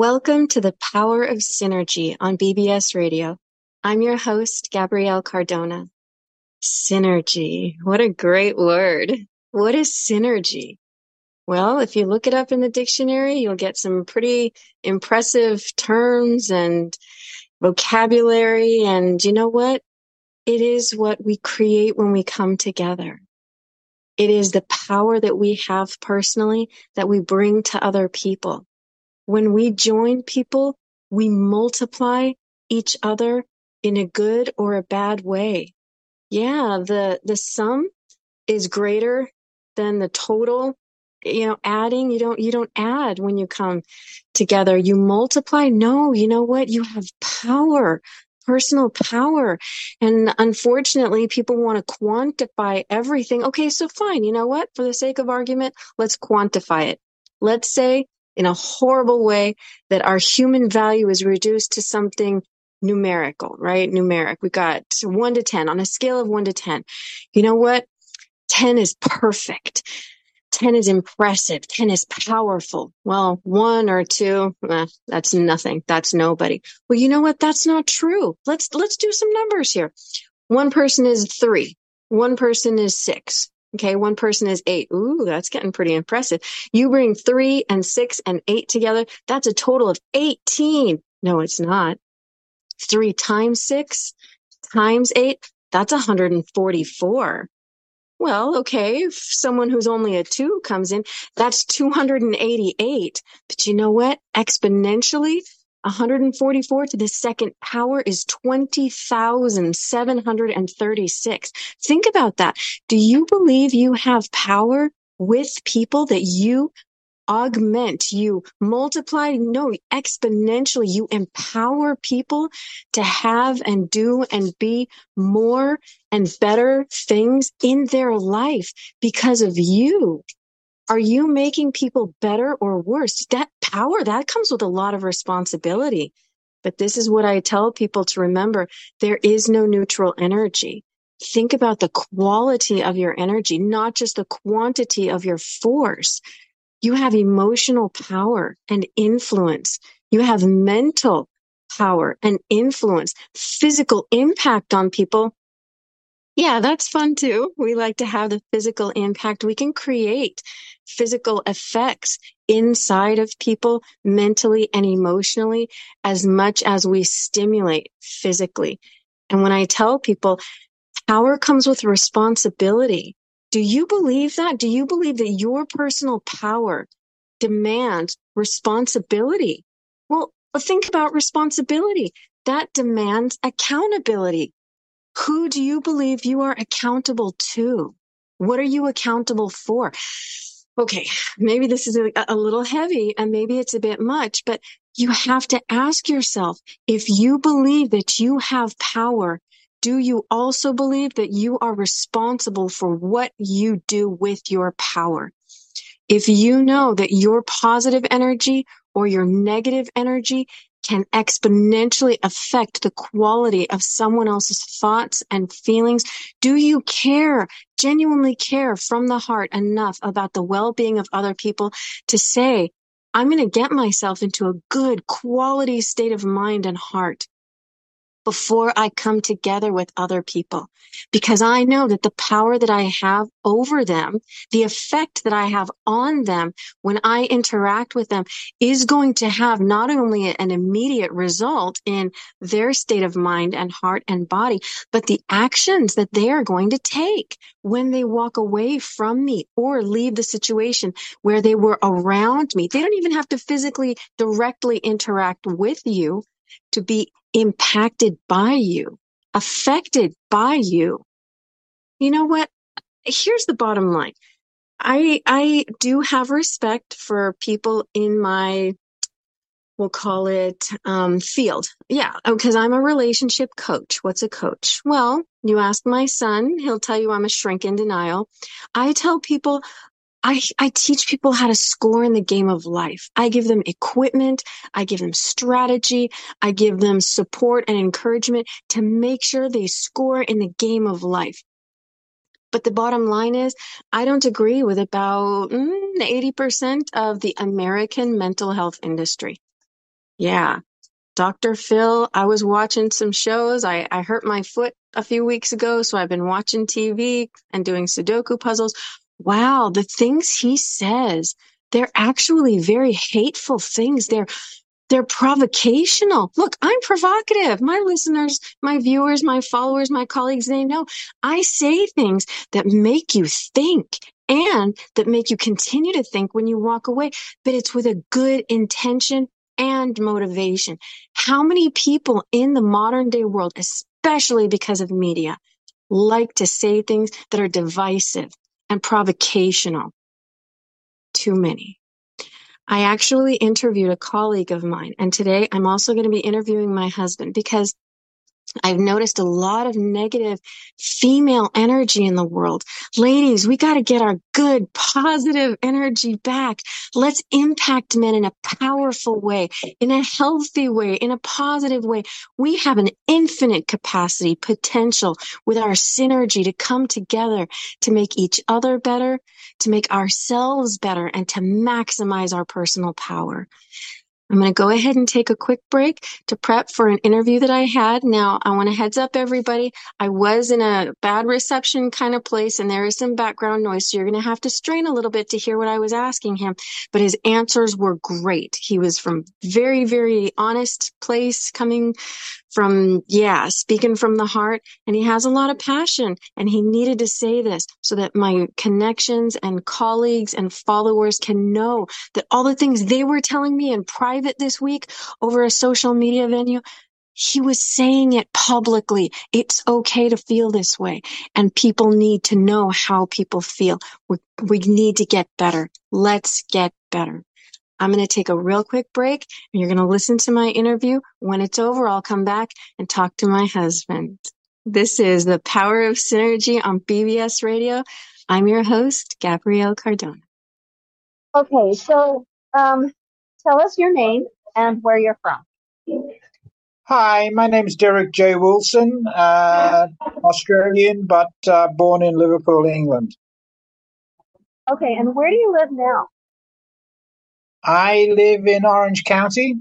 Welcome to the Power of Synergy on BBS Radio. I'm your host, Gabrielle Cardona. Synergy. What a great word. What is synergy? Well, if you look it up in the dictionary, you'll get some pretty impressive terms and vocabulary. And you know what? It is what we create when we come together. It is the power that we have personally that we bring to other people. When we join people, we multiply each other in a good or a bad way. Yeah, the sum is greater than the total. Adding, you don't add when you come together. You multiply. No, you know what? You have power, personal power. And unfortunately, people want to quantify everything. Okay, so fine. You know what? For the sake of argument, let's quantify it. Let's say in a horrible way that our human value is reduced to something numerical, right? Numeric. We got 1 to 10 on a scale of 1 to 10. You know what? 10 is perfect. 10 is impressive. 10 is powerful. Well, 1 or 2, that's nothing. That's nobody. Well, you know what? That's not true. Let's do some numbers here. One person is 3. One person is 6. Okay, one person is 8. Ooh, that's getting pretty impressive. You bring 3 and 6 and 8 together, that's a total of 18. No, it's not. 3 times 6 times 8, that's 144. Well, okay, if someone who's only a 2 comes in, that's 288. But you know what? Exponentially, 144 to the second power is 20,736. Think about that. Do you believe you have power with people that you augment, you multiply? No, exponentially, you empower people to have and do and be more and better things in their life because of you. Are you making people better or worse? That power, that comes with a lot of responsibility. But this is what I tell people to remember. There is no neutral energy. Think about the quality of your energy, not just the quantity of your force. You have emotional power and influence. You have mental power and influence, physical impact on people. Yeah, that's fun too. We like to have the physical impact. We can create physical effects inside of people mentally and emotionally as much as we stimulate physically. And when I tell people power comes with responsibility, do you believe that? Do you believe that your personal power demands responsibility? Well, think about responsibility. That demands accountability. Who do you believe you are accountable to? What are you accountable for? Okay, maybe this is a little heavy and maybe it's a bit much, but you have to ask yourself, if you believe that you have power, do you also believe that you are responsible for what you do with your power? If you know that your positive energy or your negative energy can exponentially affect the quality of someone else's thoughts and feelings, do you care, genuinely care from the heart enough about the well-being of other people to say, I'm going to get myself into a good quality state of mind and heart before I come together with other people, because I know that the power that I have over them, the effect that I have on them when I interact with them is going to have not only an immediate result in their state of mind and heart and body, but the actions that they are going to take when they walk away from me or leave the situation where they were around me. They don't even have to physically directly interact with you to be impacted by you, affected by you. You know what? Here's the bottom line. I do have respect for people in my, we'll call it, field. Yeah, because I'm a relationship coach. What's a coach? Well, you ask my son, he'll tell you I'm a shrink in denial. I tell people, I teach people how to score in the game of life. I give them equipment. I give them strategy. I give them support and encouragement to make sure they score in the game of life. But the bottom line is, I don't agree with about 80% of the American mental health industry. Yeah. Dr. Phil, I was watching some shows. I hurt my foot a few weeks ago, so I've been watching TV and doing Sudoku puzzles. Wow, the things he says, they're actually very hateful things. They're provocational. Look, I'm provocative. My listeners, my viewers, my followers, my colleagues, they know I say things that make you think and that make you continue to think when you walk away, but it's with a good intention and motivation. How many people in the modern day world, especially because of media, like to say things that are divisive and provocational? Too many. I actually interviewed a colleague of mine, and today I'm also going to be interviewing my husband because I've noticed a lot of negative female energy in the world. Ladies, we got to get our good, positive energy back. Let's impact men in a powerful way, in a healthy way, in a positive way. We have an infinite capacity, potential with our synergy to come together to make each other better, to make ourselves better, and to maximize our personal power. I'm going to go ahead and take a quick break to prep for an interview that I had. Now, I want to heads up everybody. I was in a bad reception kind of place and there is some background noise. So you're going to have to strain a little bit to hear what I was asking him, but his answers were great. He was from very, very honest place coming from, speaking from the heart. And he has a lot of passion and he needed to say this so that my connections and colleagues and followers can know that all the things they were telling me in private this week over a social media venue, he was saying it publicly. It's okay to feel this way. And people need to know how people feel. We need to get better. Let's get better. I'm going to take a real quick break and you're going to listen to my interview. When it's over, I'll come back and talk to my husband. This is The Power of Synergy on BBS Radio. I'm your host, Gabrielle Cardona. Okay, so tell us your name and where you're from. Hi, my name's Derek J. Wilson, Australian, but born in Liverpool, England. Okay, and where do you live now? I live in Orange County.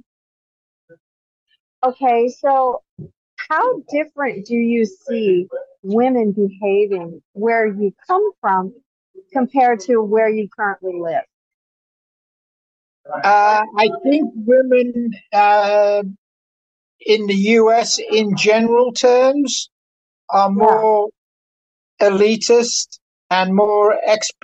Okay, so how different do you see women behaving where you come from compared to where you currently live? I think women in the US, in general terms, are more elitist and more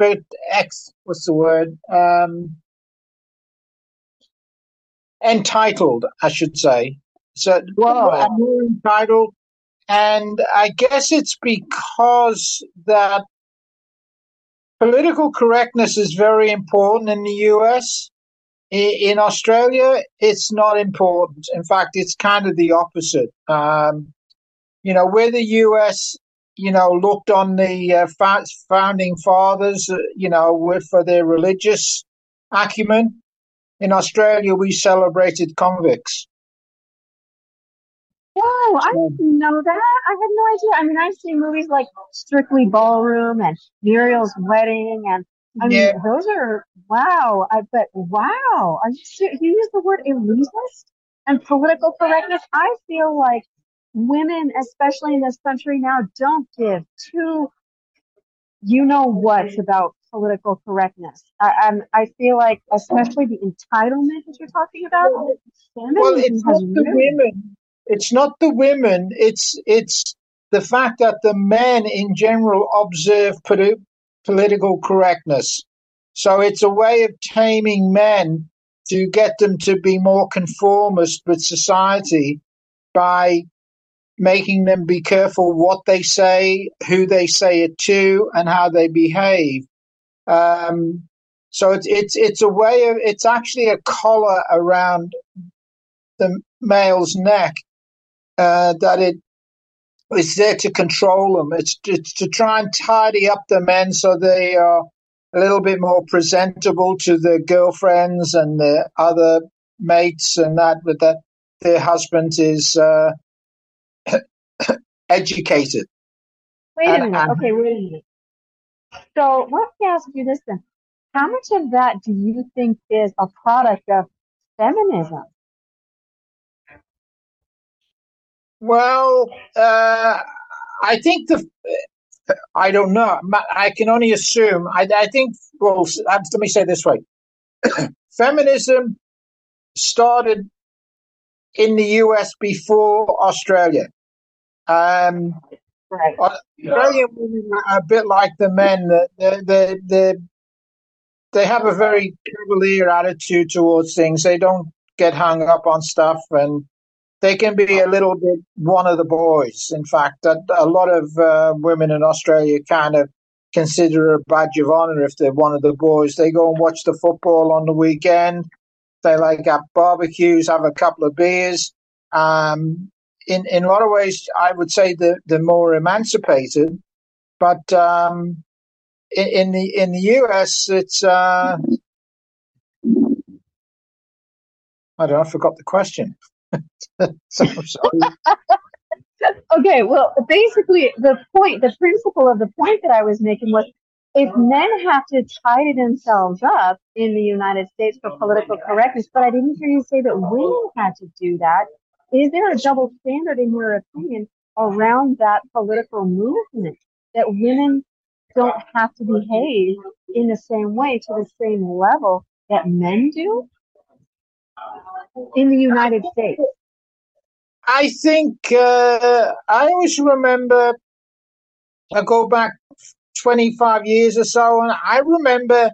entitled, I should say. So I'm more entitled, and I guess it's because that political correctness is very important in the US. In Australia, it's not important. In fact, it's kind of the opposite. Where the US, looked on the founding fathers, for their religious acumen, in Australia, we celebrated convicts. Wow, I didn't know that. I had no idea. I mean, I've seen movies like Strictly Ballroom and Muriel's Wedding, and I mean, those are wow. But wow, are you use the word elitist and political correctness? I feel like women, especially in this country now, don't give two what about political correctness. I feel like, especially the entitlement that you're talking about. Well, it's not the women. It's not the women. It's the fact that the men in general observe political correctness. So it's a way of taming men to get them to be more conformist with society by making them be careful what they say, who they say it to, and how they behave. So it's a way of, it's actually a collar around the male's neck that it is there to control them. It's to try and tidy up the men so they are a little bit more presentable to their girlfriends and their other mates, and that their husband is educated. Wait a minute. So let me ask you this then. How much of that do you think is a product of feminism? Well, I think I don't know. I can only assume. I think, well, let me say it this way. Feminism started in the US before Australia. Right. Australian women are a bit like the men. They have a very cavalier attitude towards things. They don't get hung up on stuff, and they can be a little bit one of the boys. In fact, a lot of women in Australia kind of consider a badge of honor if they're one of the boys. They go and watch the football on the weekend. They like have barbecues, have a couple of beers. In a lot of ways, I would say they're more emancipated. But in the US, it's I don't know. I forgot the question. So I'm sorry. Okay, well, basically, the principle of the point that I was making was, if men have to tidy themselves up in the United States for political correctness, but I didn't hear you say that women had to do that. Is there a double standard, in your opinion, around that political movement, that women don't have to behave in the same way, to the same level that men do in the United States? I think I always remember. I go back 25 years or so, and I remember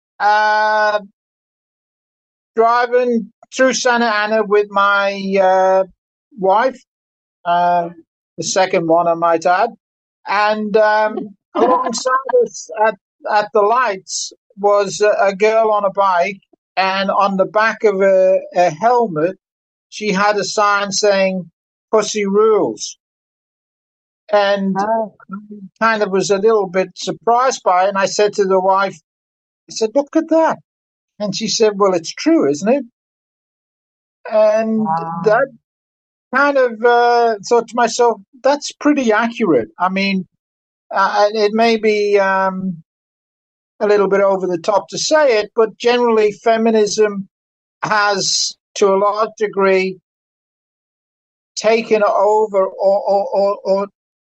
driving through Santa Ana with my wife, the second one I might add, and alongside us at the lights was a girl on a bike, and on the back of a helmet, she had a sign saying "Pussy Rules." And kind of was a little bit surprised by it. And I said to the wife, I said, "Look at that." And she said, "Well, it's true, isn't it?" And that kind of thought to myself, that's pretty accurate. I mean, it may be a little bit over the top to say it, but generally feminism has, to a large degree, taken over or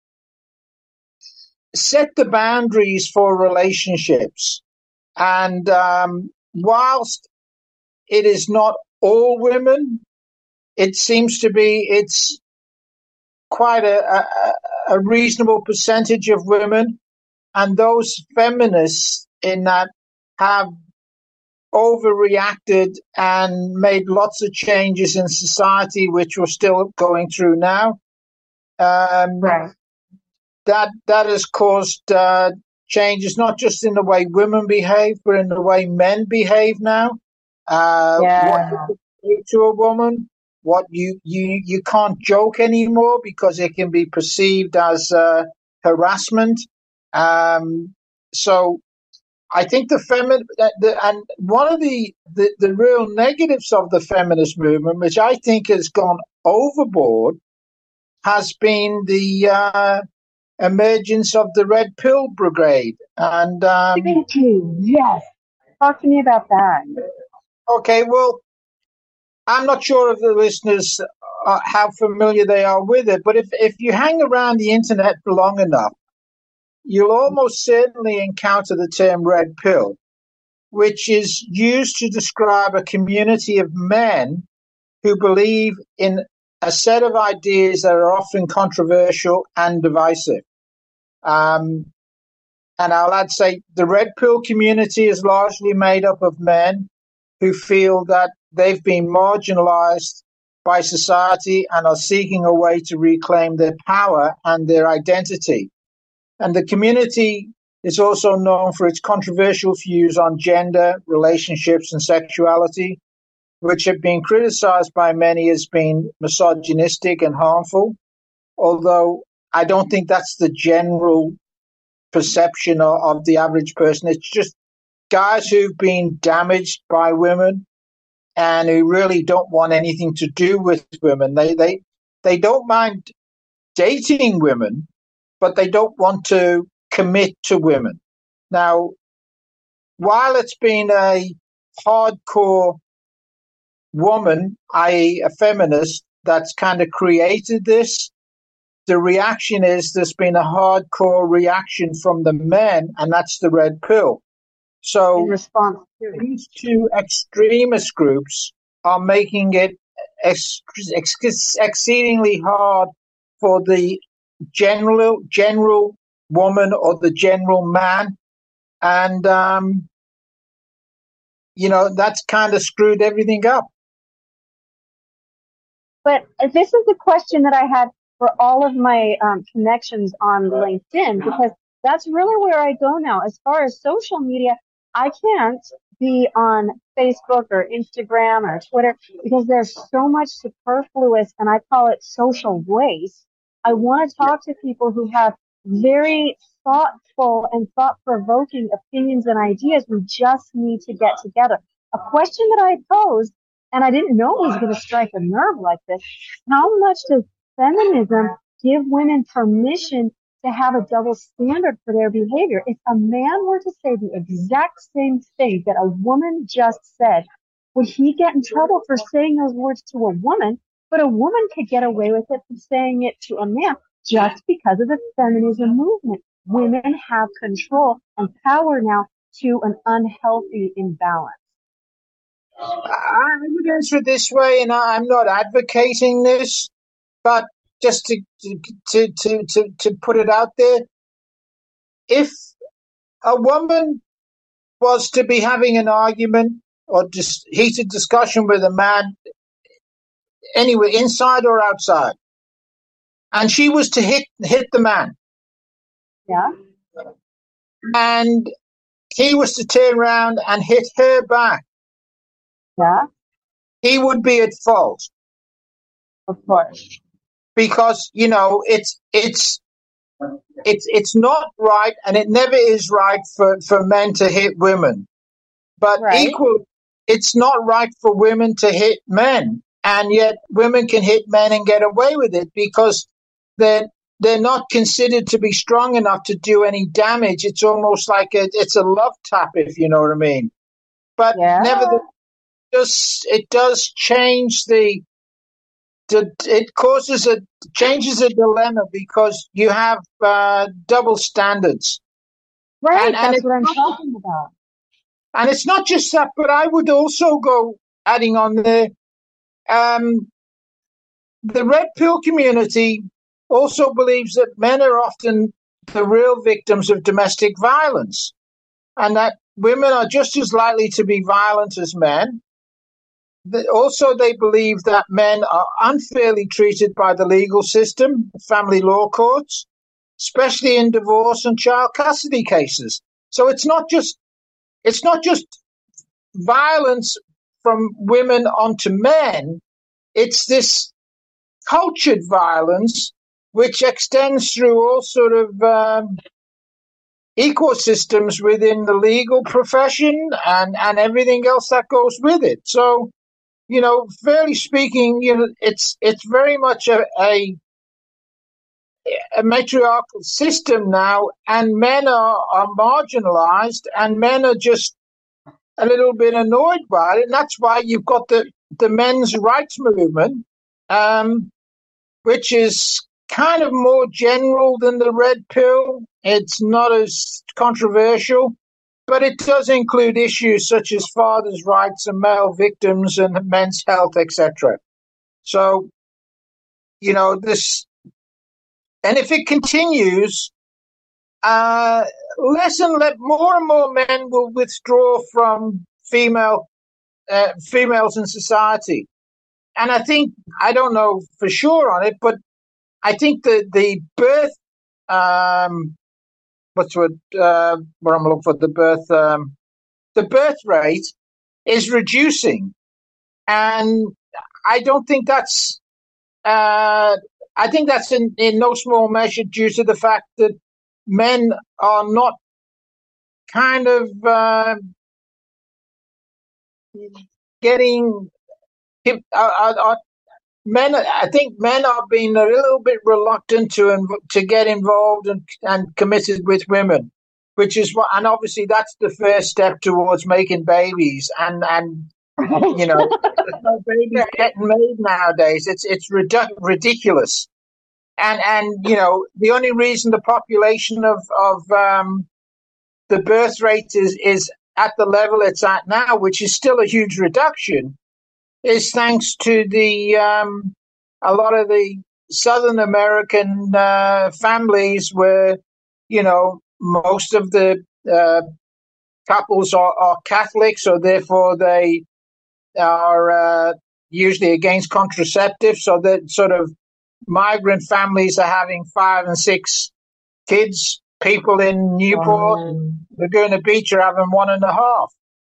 set the boundaries for relationships. And whilst it is not all women, it seems to be it's quite a reasonable percentage of women. And those feminists in that have overreacted and made lots of changes in society, which we're still going through now. Right. That has caused changes not just in the way women behave, but in the way men behave now. What you say to a woman, what you can't joke anymore because it can be perceived as harassment. So I think and one of the real negatives of the feminist movement, which I think has gone overboard, has been the emergence of the Red Pill Brigade. And Thank you. Yes. Talk to me about that. Okay, well, I'm not sure if the listeners how familiar they are with it, but if you hang around the internet for long enough, you'll almost certainly encounter the term red pill, which is used to describe a community of men who believe in a set of ideas that are often controversial and divisive. And I'll add, say, the red pill community is largely made up of men who feel that they've been marginalized by society and are seeking a way to reclaim their power and their identity. And the community is also known for its controversial views on gender, relationships, and sexuality, which have been criticized by many as being misogynistic and harmful, although I don't think that's the general perception of the average person. It's just guys who've been damaged by women and who really don't want anything to do with women. They don't mind dating women, but they don't want to commit to women. Now, while it's been a hardcore woman, i.e. a feminist, that's kind of created this. The reaction is there's been a hardcore reaction from the men, and that's the red pill. So In response to these two extremist groups are making it exceedingly hard for the general woman or the general man. And, that's kind of screwed everything up. But this is the question that I had for all of my connections on LinkedIn, because that's really where I go now. As far as social media, I can't be on Facebook or Instagram or Twitter because there's so much superfluous, and I call it social waste. I want to talk to people who have very thoughtful and thought-provoking opinions and ideas. We just need to get together. A question that I posed, and I didn't know it was going to strike a nerve like this: how much does feminism give women permission to have a double standard for their behavior? If a man were to say the exact same thing that a woman just said, would he get in trouble for saying those words to a woman? But a woman could get away with it from saying it to a man just because of the feminism movement. Women have control and power now to an unhealthy imbalance. I would answer it this way, and I'm not advocating this, but just to put it out there, if a woman was to be having an argument or just heated discussion with a man, anywhere, inside or outside, and she was to hit the man, yeah, and he was to turn around and hit her back, yeah, he would be at fault. Of course. Because, it's not right, and it never is right for men to hit women. But equally, it's not right for women to hit men. And yet women can hit men and get away with it because they're not considered to be strong enough to do any damage. It's almost like it's a love tap, if you know what I mean. But nevertheless, it does change changes a dilemma because you have double standards. Right, that's what I'm talking about. And it's not just that, but I would also go adding on there, the red pill community also believes that men are often the real victims of domestic violence and that women are just as likely to be violent as men. Also, they believe that men are unfairly treated by the legal system, family law courts, especially in divorce and child custody cases. So it's not just violence from women onto men. It's this cultured violence which extends through all sort of ecosystems within the legal profession and everything else that goes with it. So, fairly speaking, it's very much a matriarchal system now, and men are marginalized, and men are just a little bit annoyed by it. And that's why you've got the men's rights movement, which is kind of more general than the red pill. It's not as controversial, but it does include issues such as fathers' rights and male victims and men's health, etc. So, this, and if it continues, more and more men will withdraw from females in society. And I don't know for sure on it, but I think the birth, what I'm looking for, the birth rate is reducing. And I don't think that's, I think that's in no small measure due to the fact that men are not kind of getting men. I think men are being a little bit reluctant to get involved and committed with women, which is what, and obviously that's the first step towards making babies and You know, there's no babies getting made nowadays. It's ridiculous. And you know, the only reason the population of the birth rate is at the level it's at now, which is still a huge reduction, is thanks to the a lot of the Southern American families where, you know, most of the couples are Catholic, so therefore they are usually against contraceptives, so that sort of migrant families are having 5 and 6 kids. People in Newport, Laguna Beach are having 1.5.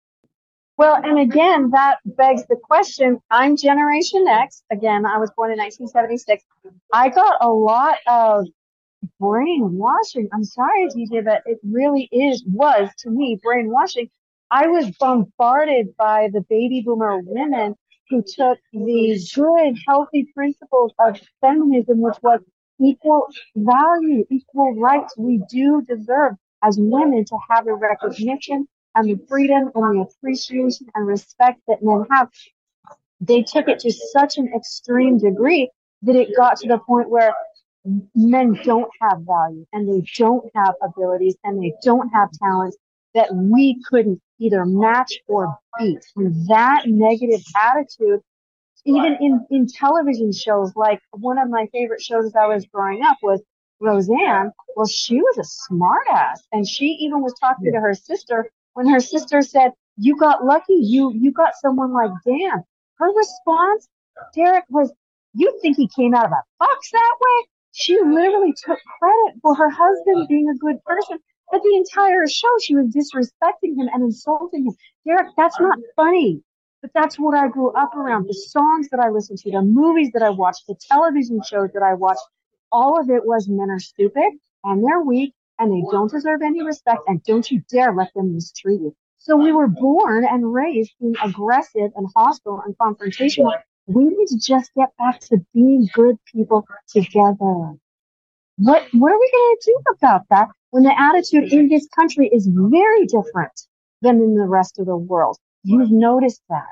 Well, and again, that begs the question. I'm Generation X. Again, I was born in 1976. I got a lot of brainwashing. I'm sorry, DJ, but it really was to me brainwashing. I was bombarded by the baby boomer women who took the good, healthy principles of feminism, which was equal value, equal rights. We do deserve as women to have the recognition and the freedom and the appreciation and respect that men have. They took it to such an extreme degree that it got to the point where men don't have value and they don't have abilities and they don't have talents that we couldn't either match or beat. And that negative attitude, even in television shows, like one of my favorite shows as I was growing up was Roseanne. Well, she was a smartass, and she even was talking to her sister when her sister said, "You got lucky. You got someone like Dan." Her response, Derek, was, "You think he came out of a box that way?" She literally took credit for her husband being a good person, but the entire show she was disrespecting him and insulting him. Derek, that's not funny. But that's what I grew up around. The songs that I listened to, the movies that I watched, the television shows that I watched, all of it was men are stupid and they're weak and they don't deserve any respect and don't you dare let them mistreat you. So we were born and raised being aggressive and hostile and confrontational. We need to just get back to being good people together. What are we going to do about that when the attitude in this country is very different than in the rest of the world? You've noticed that.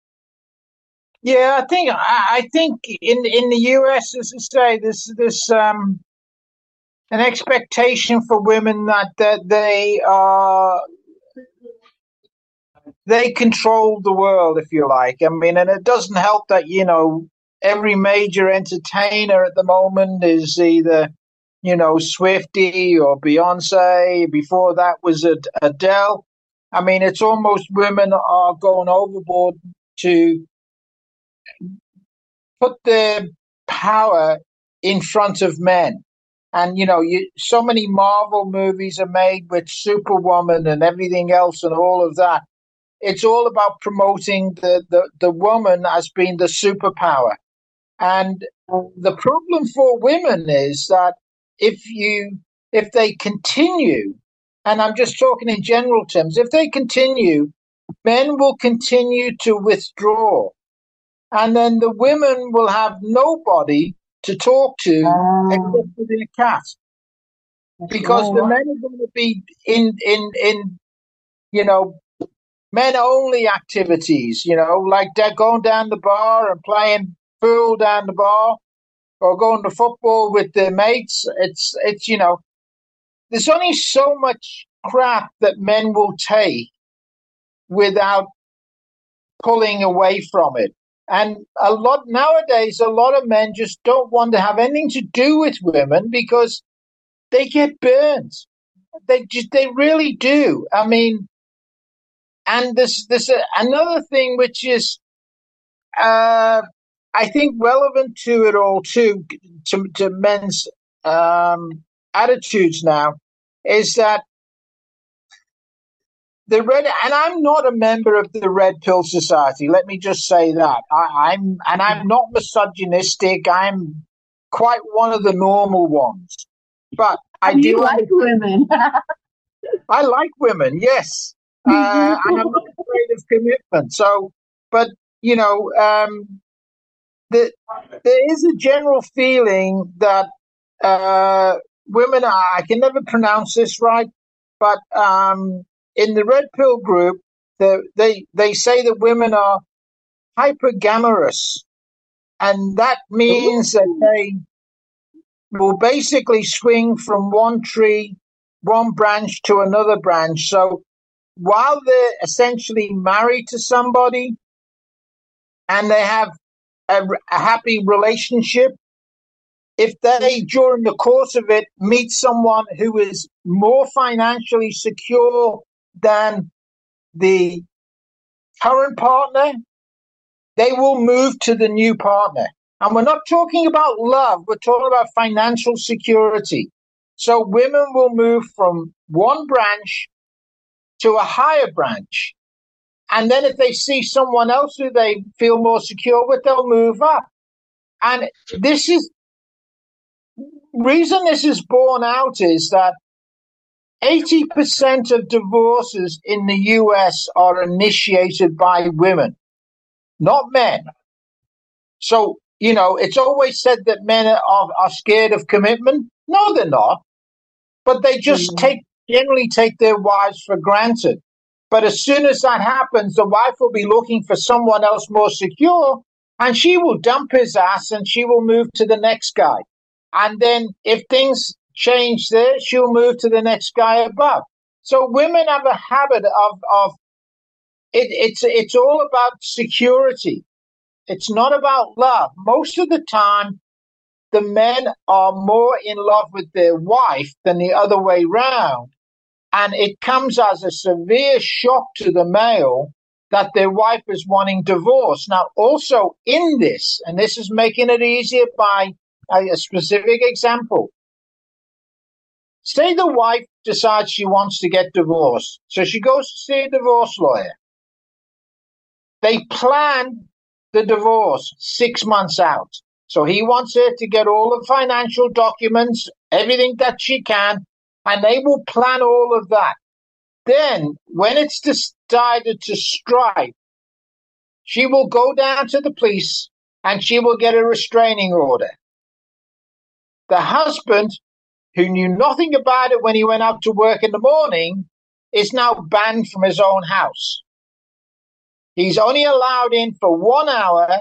Yeah, I think in the US, as I say, this an expectation for women that they control the world, if you like. I mean, and it doesn't help that, you know, every major entertainer at the moment is either, you know, Swiftie or Beyonce. Before that was Adele. I mean, it's almost women are going overboard to put their power in front of men. And, you know, so many Marvel movies are made with Superwoman and everything else and all of that. It's all about promoting the woman as being the superpower. And the problem for women is that if they continue, and I'm just talking in general terms, if they continue, men will continue to withdraw. And then the women will have nobody to talk to except for their cat. Because the men are going to be in you know, men only activities, you know, like going down the bar and playing pool down the bar or going to football with their mates. It's you know, there's only so much crap that men will take without pulling away from it. And nowadays, a lot of men just don't want to have anything to do with women because they get burned. They really do. I mean, and there's another thing which is, I think, relevant to it all too, to men's attitudes now, is that and I'm not a member of the Red Pill Society. Let me just say that I'm not misogynistic. I'm quite one of the normal ones, but I do like women. I like women, yes, and I'm not afraid of commitment. So, but you know, there is a general feeling that women are. I can never pronounce this right, but in the Red Pill group, they say that women are hypergamous. And that means that they will basically swing from one tree, one branch to another branch. So while they're essentially married to somebody and they have a happy relationship, if they, during the course of it, meet someone who is more financially secure than the current partner, they will move to the new partner. And we're not talking about love, we're talking about financial security. So women will move from one branch to a higher branch. And then if they see someone else who they feel more secure with, they'll move up. And this is reason this is borne out is that 80% of divorces in the US are initiated by women, not men. So, it's always said that men are scared of commitment. No, they're not. But they just generally take their wives for granted. But as soon as that happens, the wife will be looking for someone else more secure, and she will dump his ass and she will move to the next guy. And then if things change there, she'll move to the next guy above. So women have a habit of it's all about security. It's not about love. Most of the time, the men are more in love with their wife than the other way round. And it comes as a severe shock to the male that their wife is wanting divorce. Now, also in this, and this is making it easier by a specific example. Say the wife decides she wants to get divorced. So she goes to see a divorce lawyer. They plan the divorce 6 months out. So he wants her to get all the financial documents, everything that she can, and they will plan all of that. Then, when it's decided to strike, she will go down to the police and she will get a restraining order. The husband, who knew nothing about it when he went out to work in the morning, is now banned from his own house. He's only allowed in for 1 hour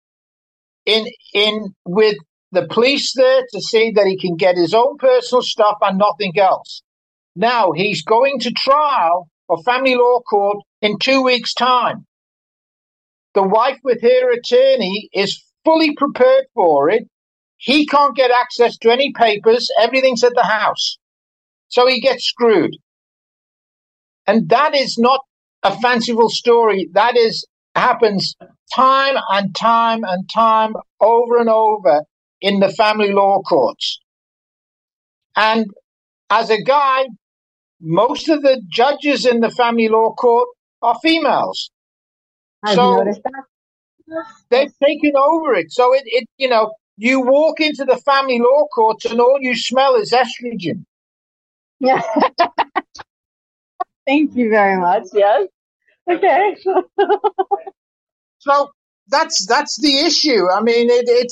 in with the police there to see that he can get his own personal stuff and nothing else. Now he's going to trial or family law court in 2 weeks' time. The wife with her attorney is fully prepared for it. He can't get access to any papers. Everything's at the house. So he gets screwed. And that is not a fanciful story. That happens time and time and time over and over in the family law courts. And as a guy, most of the judges in the family law court are females. I've noticed that. They've taken over it. So you walk into the family law courts and all you smell is estrogen. Yeah. Thank you very much. Yes. Okay. So that's the issue. I mean, it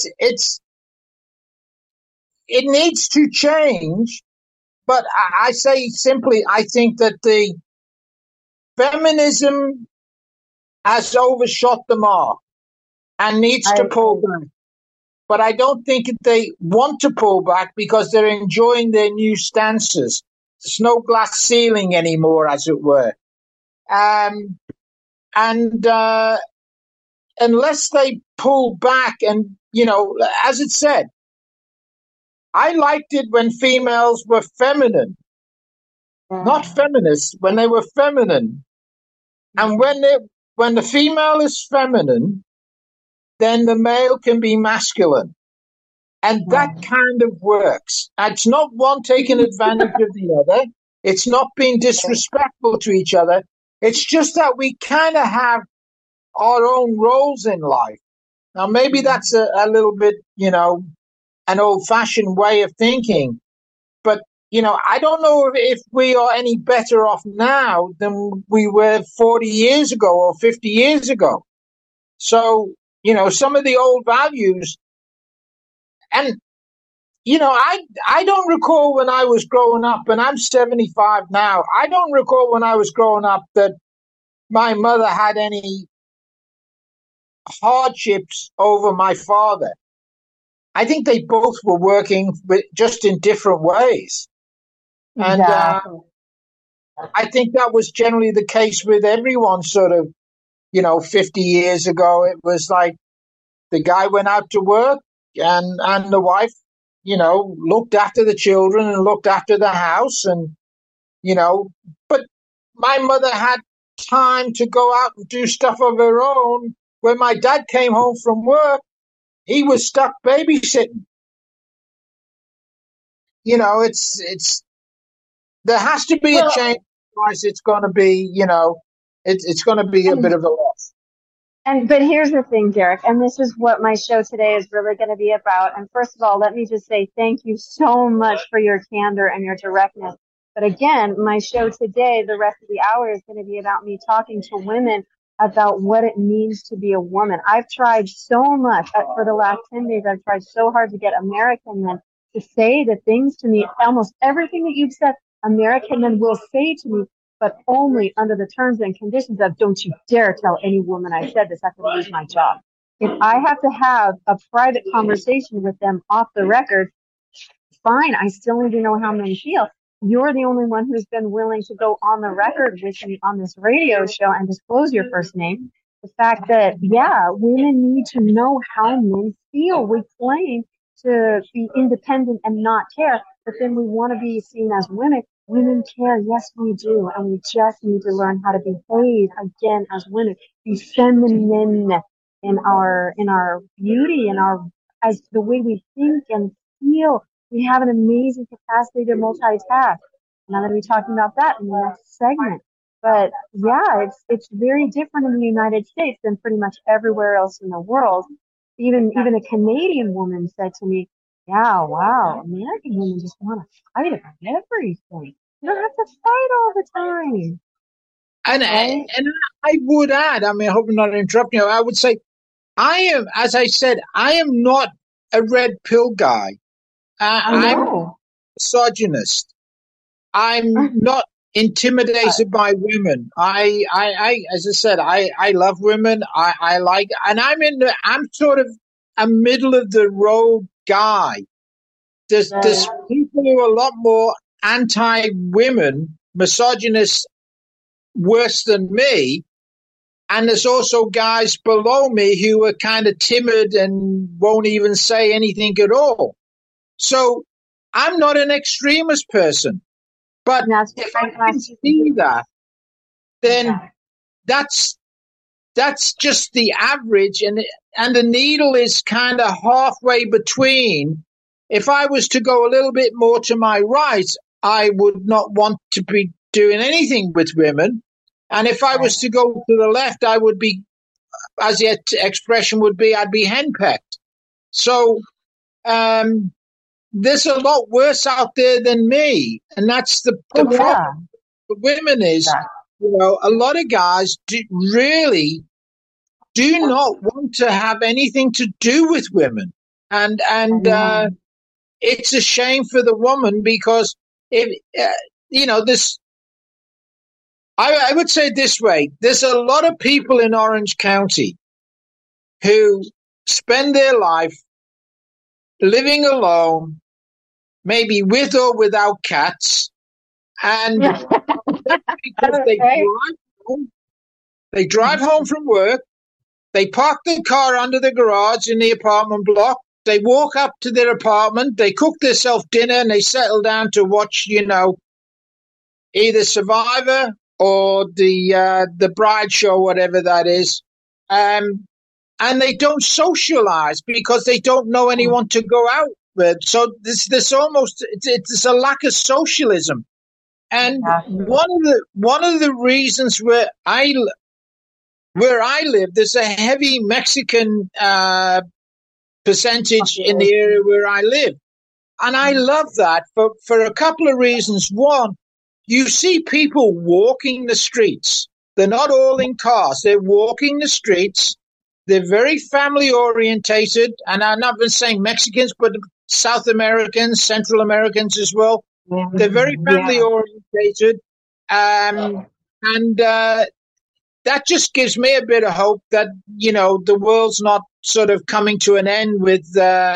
needs to change. But I say simply, I think that the feminism has overshot the mark and needs to pull back. But I don't think they want to pull back because they're enjoying their new stances. There's no glass ceiling anymore, as it were. And unless they pull back and, as it said, I liked it when females were feminine, not feminists, when they were feminine. And when the female is feminine, then the male can be masculine. And that kind of works. It's not one taking advantage of the other. It's not being disrespectful to each other. It's just that we kind of have our own roles in life. Now, maybe that's a little bit, an old-fashioned way of thinking. But, I don't know if we are any better off now than we were 40 years ago or 50 years ago. So, some of the old values, and, I don't recall when I was growing up, and I'm 75 now, I don't recall when I was growing up that my mother had any hardships over my father. I think they both were working, but just in different ways. Exactly. And I think that was generally the case with everyone. Sort of, 50 years ago, it was like the guy went out to work, and the wife, looked after the children and looked after the house, and but my mother had time to go out and do stuff of her own. When my dad came home from work, he was stuck babysitting. It's there has to be a change, otherwise it's going to be, it's going to be a bit of a loss. But here's the thing, Derek, and this is what my show today is really going to be about. And first of all, let me just say thank you so much for your candor and your directness. But again, my show today, the rest of the hour, is going to be about me talking to women about what it means to be a woman. I've tried so much for the last 10 days. I've tried so hard to get American men to say the things to me. Almost everything that you've said, American men will say to me, but only under the terms and conditions of don't you dare tell any woman I said this, I could lose my job. If I have to have a private conversation with them off the record, fine, I still need to know how men feel. You're the only one who's been willing to go on the record with me on this radio show and disclose your first name. The fact that, women need to know how men feel. We claim to be independent and not care, but then we want to be seen as women. Women care, yes, we do, and we just need to learn how to behave again as women, be feminine in our beauty, as the way we think and feel. We have an amazing capacity to multitask. And I'm going to be talking about that in the next segment. But it's very different in the United States than pretty much everywhere else in the world. Even a Canadian woman said to me, yeah, wow, American women just want to fight about everything. You don't have to fight all the time. And I would add, I mean, I hope I'm not interrupting you. I would say, as I said, I am not a red pill guy. I'm a misogynist. I'm not intimidated by women. I as I said, I love women. I like, and I'm sort of a middle of the road guy. There's people who are a lot more anti-women, misogynists, worse than me. And there's also guys below me who are kind of timid and won't even say anything at all. So I'm not an extremist person. But if I can see that, then that's just the average, and the needle is kind of halfway between. If I was to go a little bit more to my right, I would not want to be doing anything with women. And if I was to go to the left, I would be, as the expression would be, I'd be henpecked. So there's a lot worse out there than me. And that's the problem with women is, a lot of guys really do not want to have anything to do with women. And it's a shame for the woman because, this, I would say it this way, there's a lot of people in Orange County who spend their life living alone, maybe with or without cats, and because they drive home from work, they park their car under the garage in the apartment block, they walk up to their apartment, they cook themselves dinner, and they settle down to watch, either Survivor or the Bride Show, whatever that is. And they don't socialize because they don't know anyone to go out with. So this almost it's a lack of socialism. And one of the reasons where I live, there's a heavy Mexican percentage in the area where I live, and I love that for a couple of reasons. One, you see people walking the streets. They're not all in cars. They're walking the streets. They're very family orientated, and I'm not even saying Mexicans, but South Americans, Central Americans as well. They're very family orientated, and that just gives me a bit of hope that, the world's not sort of coming to an end with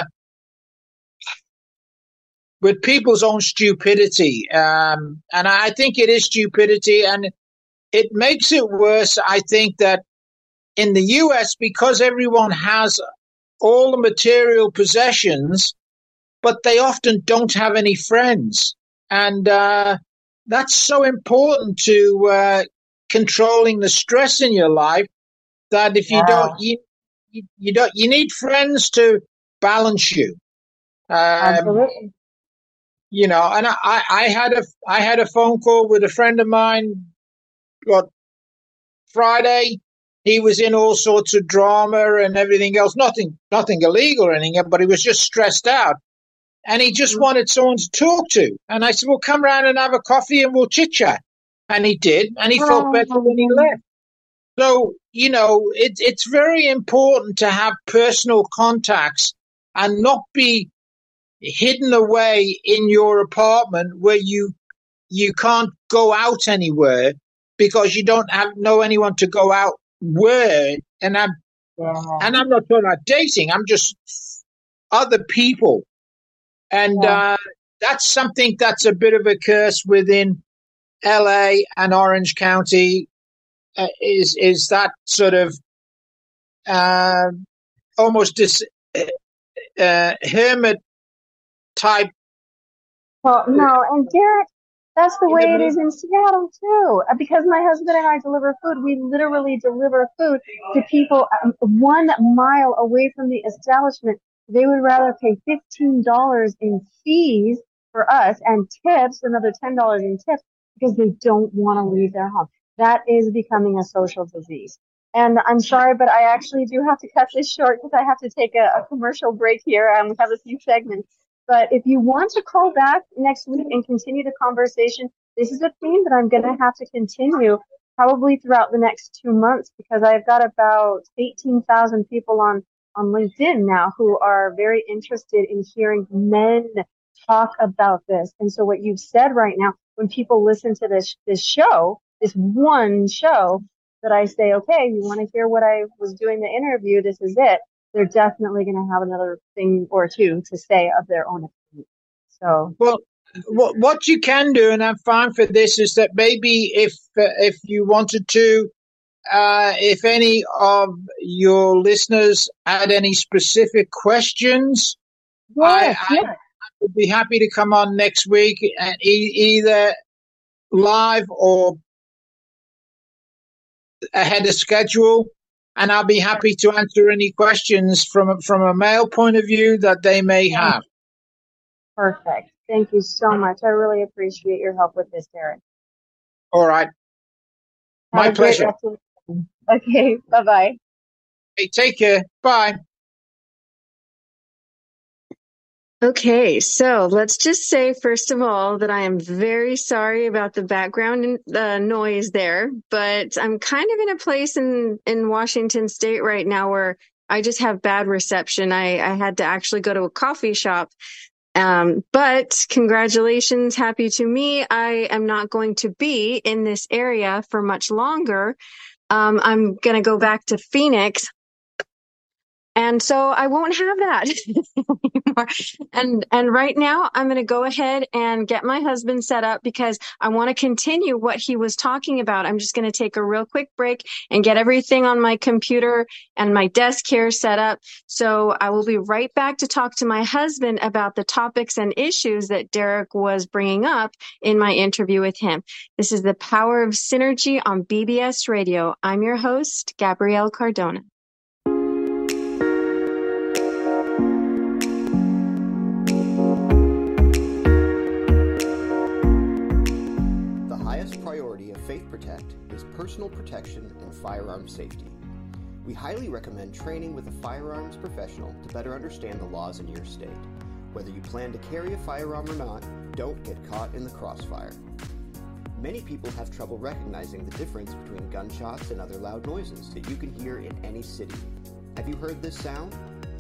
people's own stupidity. And I think it is stupidity, and it makes it worse. I think that in the US, because everyone has all the material possessions, but they often don't have any friends. And that's so important to controlling the stress in your life, that if you don't, you need friends to balance you. Absolutely. And I had a phone call with a friend of mine Friday. He was in all sorts of drama and everything else, nothing illegal or anything, but he was just stressed out. And he just wanted someone to talk to. And I said, well, come round and have a coffee and we'll chit-chat. And he did, and he felt better when he left. So, it's very important to have personal contacts and not be hidden away in your apartment where you can't go out anywhere because you don't know anyone to go out with. And I'm not talking about dating. I'm just other people. And that's something that's a bit of a curse within LA and Orange County, is that sort of almost this hermit type. Well, no, and Derek, that's the way it is in Seattle too. Because my husband and I deliver food, we literally deliver food to people 1 mile away from the establishment. They would rather pay $15 in fees for us and tips, another $10 in tips, because they don't want to leave their home. That is becoming a social disease. And I'm sorry, but I actually do have to cut this short because I have to take a commercial break here. We have a few segments. But if you want to call back next week and continue the conversation, this is a theme that I'm going to have to continue probably throughout the next 2 months, because I've got about 18,000 people on LinkedIn now who are very interested in hearing men talk about this. And so what you've said right now, when people listen to this show, this one show, that I say, okay, you want to hear what I was doing the interview, this is it. They're definitely going to have another thing or two to say of their own opinion. So, well, what you can do, and I'm fine for this, is that maybe if you wanted to, if any of your listeners had any specific questions, I would be happy to come on next week and either live or ahead of schedule, and I'll be happy to answer any questions from a male point of view that they may have. Perfect. Thank you so much. I really appreciate your help with this, Derek. All right. My pleasure. Okay. Bye-bye. Hey, take care. Bye. Okay, so let's just say, first of all, that I am very sorry about the background noise there, but I'm kind of in a place in Washington State right now where I just have bad reception. I had to actually go to a coffee shop. But congratulations, happy to me. I am not going to be in this area for much longer. I'm going to go back to Phoenix. And so I won't have that anymore. And right now I'm going to go ahead and get my husband set up because I want to continue what he was talking about. I'm just going to take a real quick break and get everything on my computer and my desk here set up. So I will be right back to talk to my husband about the topics and issues that Derek was bringing up in my interview with him. This is the Power of Synergy on BBS Radio. I'm your host, Gabrielle Cardona. Priority of Faith Protect is personal protection and firearm safety. We highly recommend training with a firearms professional to better understand the laws in your state. Whether you plan to carry a firearm or not, don't get caught in the crossfire. Many people have trouble recognizing the difference between gunshots and other loud noises that you can hear in any city. Have you heard this sound?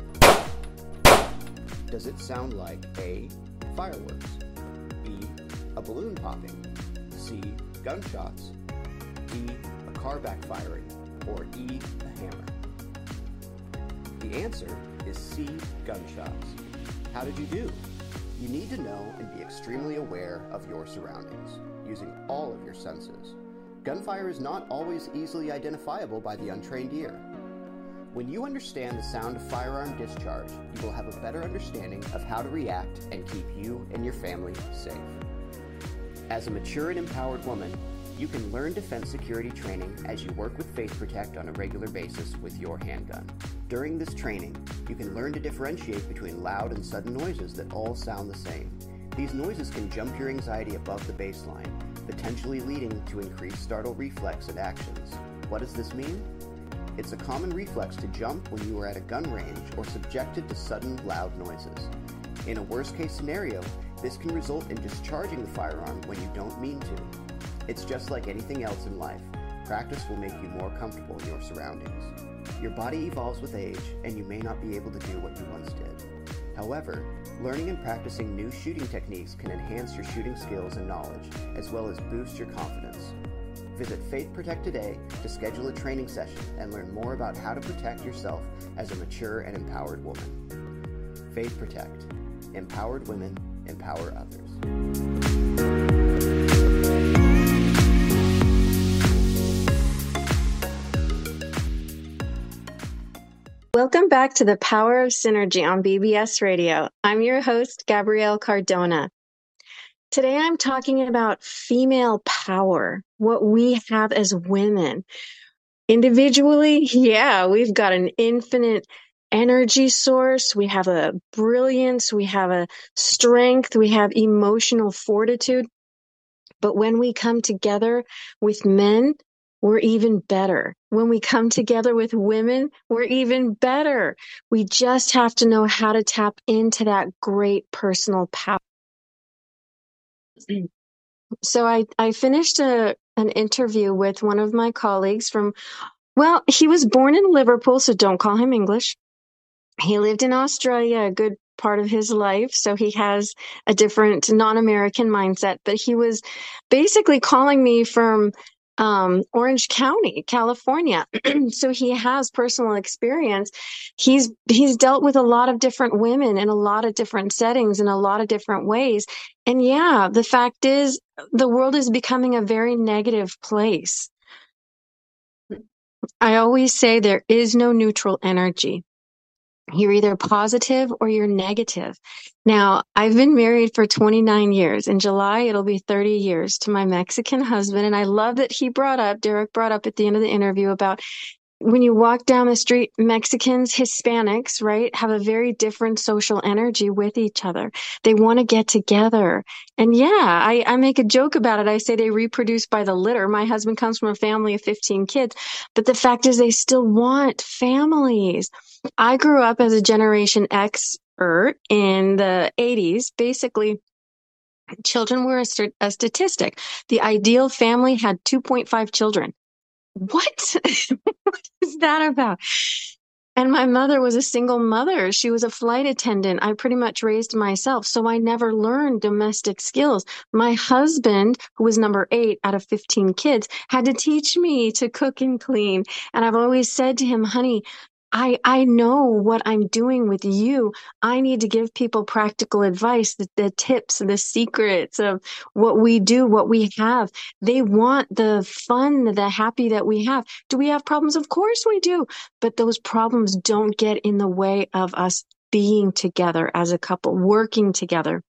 Does it sound like A, fireworks, B, a balloon popping, C, gunshots, D, a car backfiring, or E, a hammer? The answer is C, gunshots. How did you do? You need to know and be extremely aware of your surroundings, using all of your senses. Gunfire is not always easily identifiable by the untrained ear. When you understand the sound of firearm discharge, you will have a better understanding of how to react and keep you and your family safe. As a mature and empowered woman, you can learn defense security training as you work with Faith Protect on a regular basis with your handgun. During this training, you can learn to differentiate between loud and sudden noises that all sound the same. These noises can jump your anxiety above the baseline, potentially leading to increased startle reflex and actions. What does this mean? It's a common reflex to jump when you are at a gun range or subjected to sudden loud noises. In a worst-case scenario, this can result in discharging the firearm when you don't mean to. It's just like anything else in life. Practice will make you more comfortable in your surroundings. Your body evolves with age, and you may not be able to do what you once did. However, learning and practicing new shooting techniques can enhance your shooting skills and knowledge, as well as boost your confidence. Visit Faith Protect today to schedule a training session and learn more about how to protect yourself as a mature and empowered woman. Faith Protect. Empowered women empower others. Welcome back to the Power of Synergy on BBS Radio. I'm your host, Gabrielle Cardona. Today I'm talking about female power, what we have as women. Individually, yeah, we've got an infinite energy source. We have a brilliance. We have a strength. We have emotional fortitude. But when we come together with men, we're even better. When we come together with women, we're even better. We just have to know how to tap into that great personal power. So I finished an interview with one of my colleagues from, well, he was born in Liverpool, so don't call him English. He lived in Australia a good part of his life, so he has a different non-American mindset. But he was basically calling me from Orange County, California. So he has personal experience. He's dealt with a lot of different women in a lot of different settings in a lot of different ways. And yeah, the fact is, the world is becoming a very negative place. I always say there is no neutral energy. You're either positive or you're negative. Now, I've been married for 29 years. In July, it'll be 30 years to my Mexican husband. And I love that Derek brought up at the end of the interview about when you walk down the street, Mexicans, Hispanics, right, have a very different social energy with each other. They want to get together. And yeah, I make a joke about it. I say they reproduce by the litter. My husband comes from a family of 15 kids, but the fact is they still want families. I grew up as a Generation Xer in the 80s. Basically, children were a statistic. The ideal family had 2.5 children. What? What is that about? And my mother was a single mother. She was a flight attendant. I pretty much raised myself. So I never learned domestic skills. My husband, who was number 8 out of 15 kids, had to teach me to cook and clean. And I've always said to him, honey, I know what I'm doing with you. I need to give people practical advice, the tips, the secrets of what we do, what we have. They want the fun, the happy that we have. Do we have problems? Of course we do. But those problems don't get in the way of us being together as a couple, working together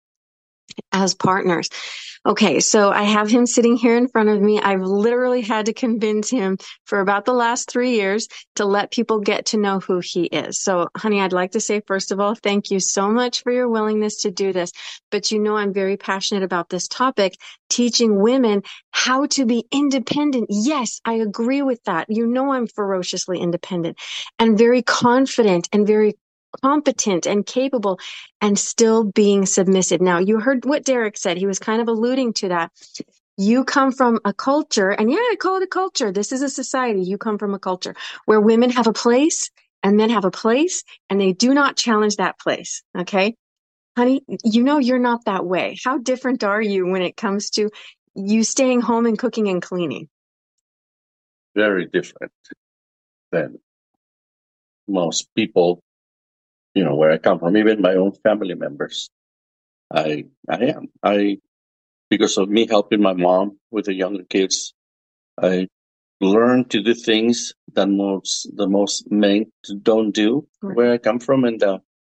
as partners. Okay, so I have him sitting here in front of me. I've literally had to convince him for about the last 3 years to let people get to know who he is. So, honey, I'd like to say, first of all, thank you so much for your willingness to do this. But you know I'm very passionate about this topic, teaching women how to be independent. Yes, I agree with that. You know I'm ferociously independent and very confident and very competent and capable and still being submissive. Now, you heard what Derek said. He was kind of alluding to that. You come from a culture, and yeah, I call it a culture. This is a society. You come from a culture where women have a place and men have a place, and they do not challenge that place. Okay? Honey, you know you're not that way. How different are you when it comes to you staying home and cooking and cleaning? very different than most people, where I come from, even my own family members. I am. Because of me helping my mom with the younger kids, I learned to do things that the most men don't do where I come from, and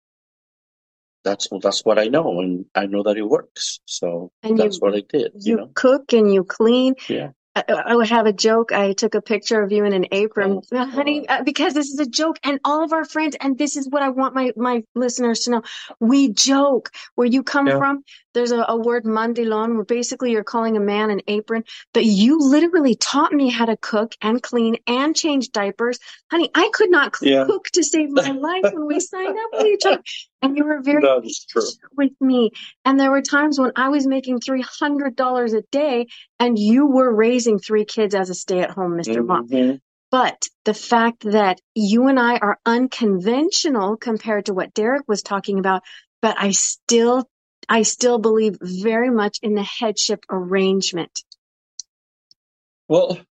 that's what I know, and I know that it works. So that's what I did. You cook and you clean. Yeah. I would have a joke. I took a picture of you in an apron, honey, because this is a joke, and all of our friends, and this is what I want my listeners to know. We joke. Where you come from, there's a word, mandilon, where basically you're calling a man an apron, but you literally taught me how to cook and clean and change diapers. Honey, I could not cook to save my life when we signed up with each other. And you were very patient with me. And there were times when I was making $300 a day and you were raising 3 kids as a stay-at-home Mr. Mom. But the fact that you and I are unconventional compared to what Derek was talking about, but I still believe very much in the headship arrangement. Well,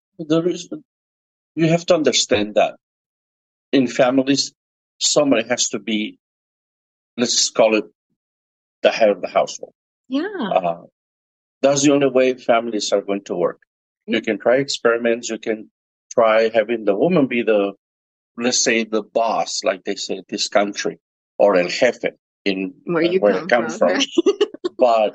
you have to understand that in families, somebody has to be, let's call it, the head of the household. Yeah. That's the only way families are going to work. You can try experiments. You can try having the woman be let's say, the boss, like they say in this country, or el jefe in where I come from. Right? But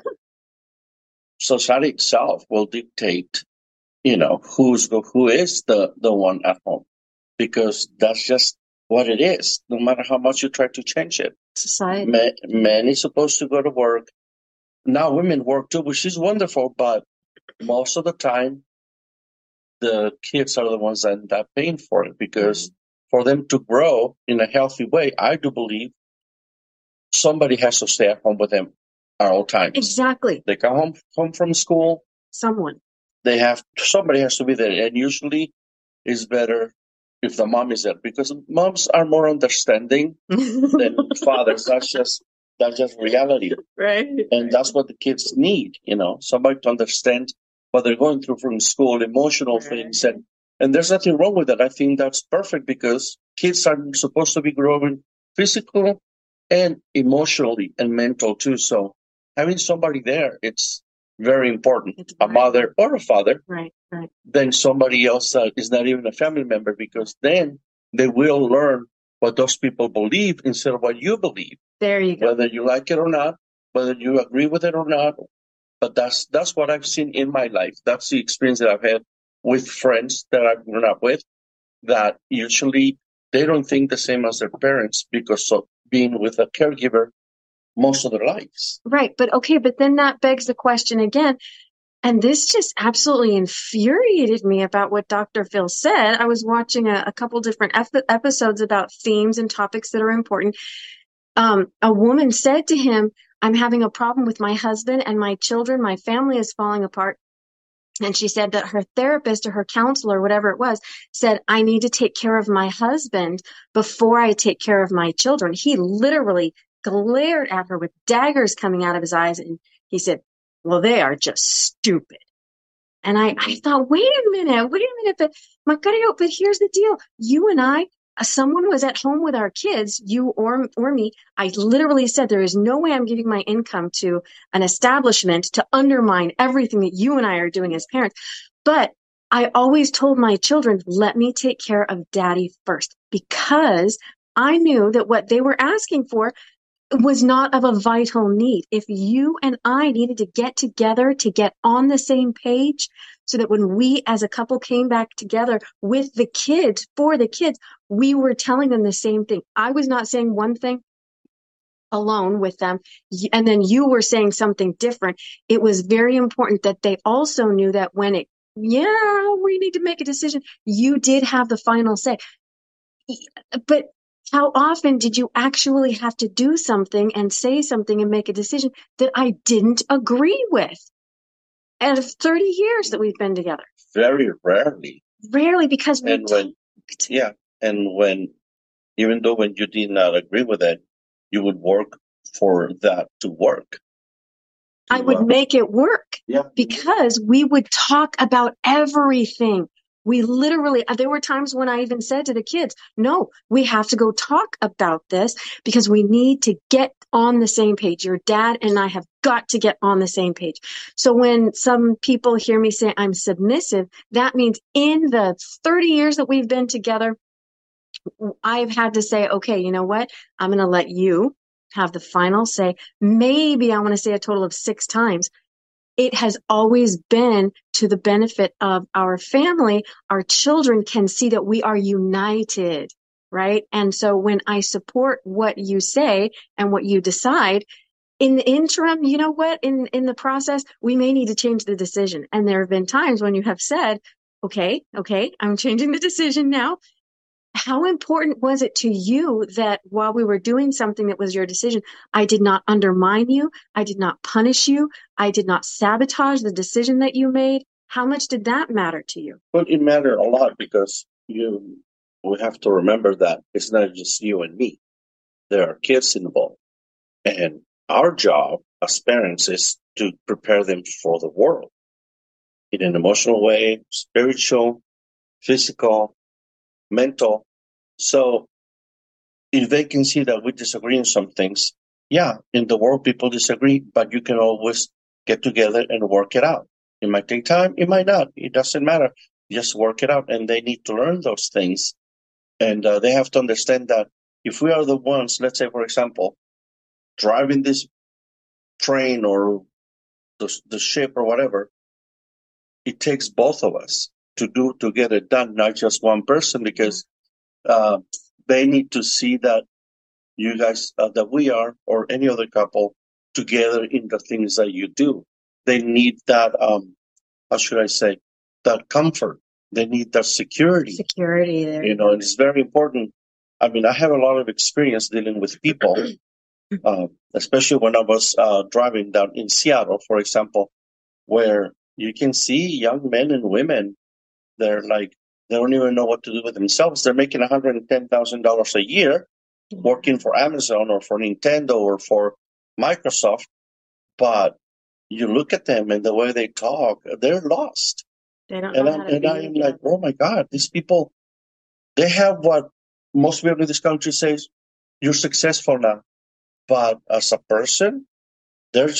society itself will dictate, who is the one at home, because that's just what it is. No matter how much you try to change it, society. Men is supposed to go to work. Now women work too, which is wonderful, but most of the time, the kids are the ones that end up paying for it, because for them to grow in a healthy way, I do believe somebody has to stay at home with them at all times. Exactly. They come home from school. Somebody has to be there, and usually it's better if the mom is there, because moms are more understanding than fathers. That's just reality. Right. And that's what the kids need, somebody to understand what they're going through from school, emotional things. And there's nothing wrong with that. I think that's perfect, because kids are supposed to be growing physical and emotionally and mental too. So having somebody there, it's very important. A mother or a father. Right. Then somebody else that is not even a family member, because then they will learn what those people believe instead of what you believe. There you go. Whether you like it or not, whether you agree with it or not. But that's what I've seen in my life. That's the experience that I've had with friends that I've grown up with, that usually they don't think the same as their parents because of being with a caregiver most of their lives. Right. But then that begs the question again. And this just absolutely infuriated me about what Dr. Phil said. I was watching a couple different episodes about themes and topics that are important. A woman said to him, I'm having a problem with my husband and my children. My family is falling apart. And she said that her therapist or her counselor, whatever it was, said, I need to take care of my husband before I take care of my children. He literally glared at her with daggers coming out of his eyes. And he said, well, they are just stupid. And I thought, wait a minute, but Macario, but here's the deal. You and I, someone was at home with our kids, you or me. I literally said, there is no way I'm giving my income to an establishment to undermine everything that you and I are doing as parents. But I always told my children, let me take care of daddy first, because I knew that what they were asking for was not of a vital need. If you and I needed to get together to get on the same page, so that when we as a couple came back together with the kids, for the kids, we were telling them the same thing. I was not saying one thing alone with them, and then you were saying something different. It was very important that they also knew that when we need to make a decision, you did have the final say. But how often did you actually have to do something and say something and make a decision that I didn't agree with? Out of 30 years that we've been together. Very rarely. Rarely, because even though when you did not agree with it, you would work for that to work. I would make it work. Yeah. Because we would talk about everything. We literally, there were times when I even said to the kids, no, we have to go talk about this because we need to get on the same page. Your dad and I have got to get on the same page. So when some people hear me say I'm submissive, that means in the 30 years that we've been together, I've had to say, okay, you know what? I'm going to let you have the final say. Maybe I want to say a total of 6 times. It has always been to the benefit of our family. Our children can see that we are united, right? And so when I support what you say and what you decide, in the interim, you know what? In the process, we may need to change the decision. And there have been times when you have said, okay, I'm changing the decision now. How important was it to you that while we were doing something that was your decision, I did not undermine you, I did not punish you, I did not sabotage the decision that you made? How much did that matter to you? Well, it mattered a lot because we have to remember that it's not just you and me. There are kids involved. And our job as parents is to prepare them for the world in an emotional way, spiritual, physical, mental. So if they can see that we disagree on some things, yeah, in the world people disagree, but you can always get together and work it out. It might take time, it might not. It doesn't matter. Just work it out. And they need to learn those things. And they have to understand that if we are the ones, let's say, for example, driving this train or the ship or whatever, it takes both of us to get it done, not just one person, because they need to see that you guys, that we are, or any other couple, together in the things that you do. They need that, how should I say, that comfort. They need that security. Security there. You know, and it's very important. I mean, I have a lot of experience dealing with people, especially when I was driving down in Seattle, for example, where you can see young men and women, they're like, they don't even know what to do with themselves. They're making $110,000 a year working for Amazon or for Nintendo or for Microsoft. But you look at them and the way they talk, they're lost. They don't know how to be. I'm like, oh my God, these people, they have what most people in this country says, you're successful now. But as a person, there's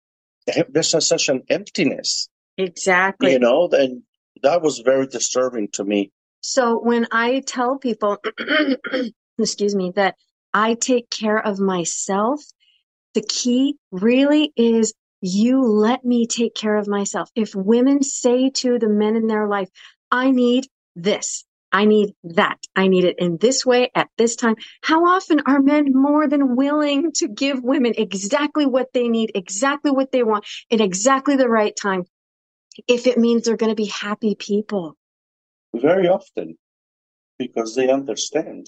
such an emptiness. Exactly. You know, and that was very disturbing to me. So when I tell people, excuse me, that I take care of myself, the key really is you let me take care of myself. If women say to the men in their life, I need this, I need that, I need it in this way at this time, how often are men more than willing to give women exactly what they need, exactly what they want, in exactly the right time, if it means they're going to be happy people? Very often, because they understand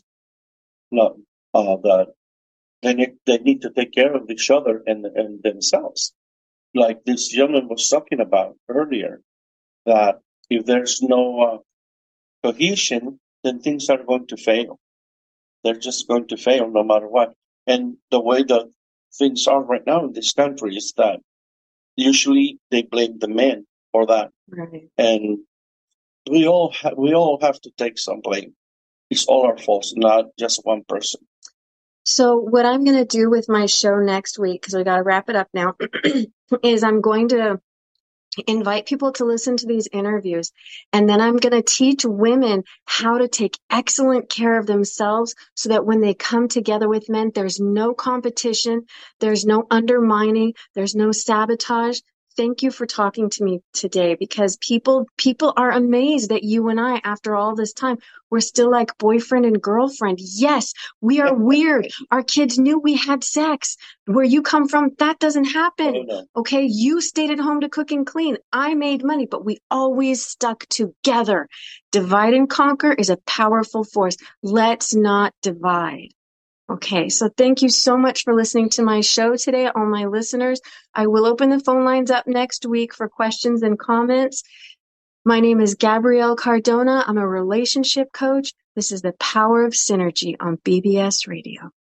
that they need to take care of each other and themselves. Like this young man was talking about earlier, that if there's no cohesion, then things are going to fail. They're just going to fail no matter what. And the way that things are right now in this country is that usually they blame the men for that. Right. And we all have to take some blame. It's all our fault, not just one person. So what I'm going to do with my show next week, because we got to wrap it up now, is I'm going to invite people to listen to these interviews. And then I'm going to teach women how to take excellent care of themselves so that when they come together with men, there's no competition, there's no undermining, there's no sabotage. Thank you for talking to me today, because people are amazed that you and I, after all this time, we're still like boyfriend and girlfriend. Yes, we are weird. Our kids knew we had sex. Where you come from, that doesn't happen. Oh, no. Okay, you stayed at home to cook and clean. I made money, but we always stuck together. Divide and conquer is a powerful force. Let's not divide. Okay, so thank you so much for listening to my show today, all my listeners. I will open the phone lines up next week for questions and comments. My name is Gabrielle Cardona. I'm a relationship coach. This is the Power of Synergy on BBS Radio.